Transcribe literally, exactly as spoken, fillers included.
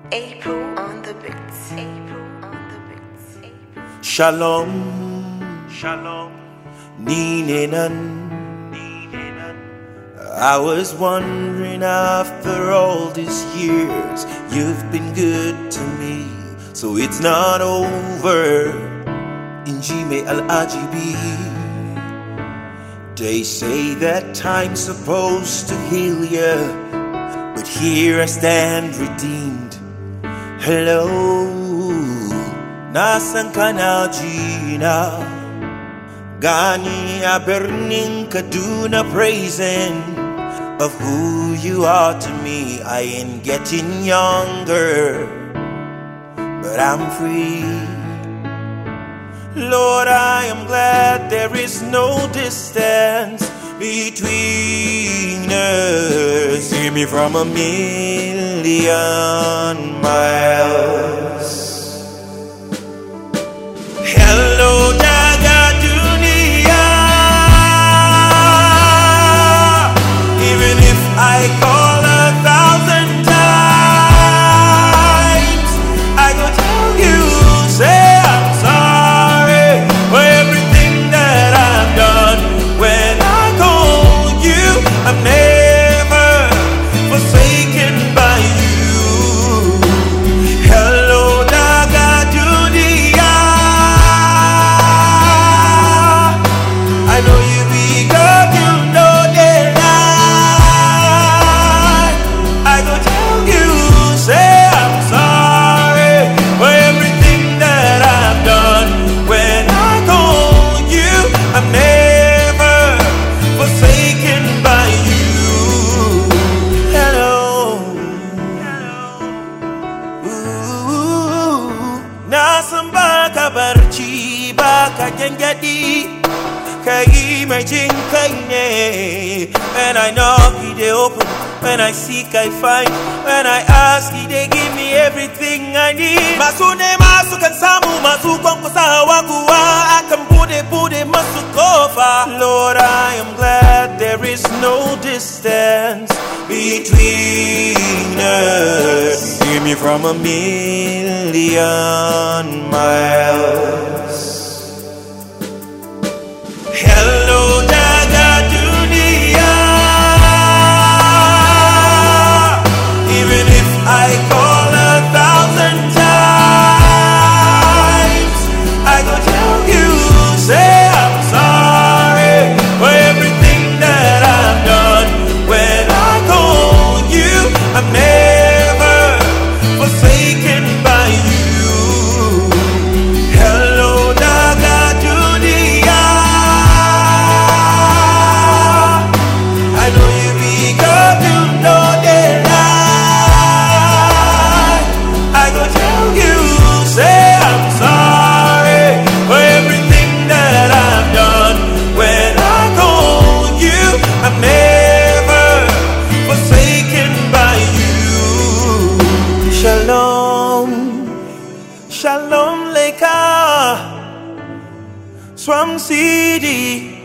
April on the beats. April on the beats. April. Shalom, shalom, Ninenan. I was wondering, after all these years, you've been good to me, so it's not over. Injime al-Ajibi. They say that time's supposed to heal ya, but here I stand redeemed. Hello, nasan ka na, Gina? Gani a burning Kaduna praising of who you are to me. I ain't getting younger, but I'm free. Lord, I am glad there is no distance between us. Hear me from a million miles. Hello, Jaga Dunia. Even if I call a thousand times, I go tell you, say I'm sorry for everything that I've done. When I call you, I'm never forsaken by you. Hello, Jaga Dunia. I know you be God, you know that lie. I go tell you, say I'm sorry for everything that I've done. When I call you, I'm never forsaken by you. Hello. Ooh, nasan baka barci baka gengedi. Kai mai jin kai ne. When I knock, he dey open. When I seek, I find. When I ask, he dey give me everything I need. Masu nema sukan samu, masu kwankwasawa kuwa akan bude bude masu kofa. Lord, I am glad there is no distance between us. Hear me from a million miles. Hello, Jaga Dunia. Even if I call a thousand times, I go tell you, say I'm sorry for everything that I've done. When I call you, I'm never forsaken by you. Hello, Jaga Dunia. I know you be God, you know that lie. I go tell you, say I'm sorry for everything that I've done. When I call you, I'm never forsaken by you. Shalom, Shalom Leka, Swam City.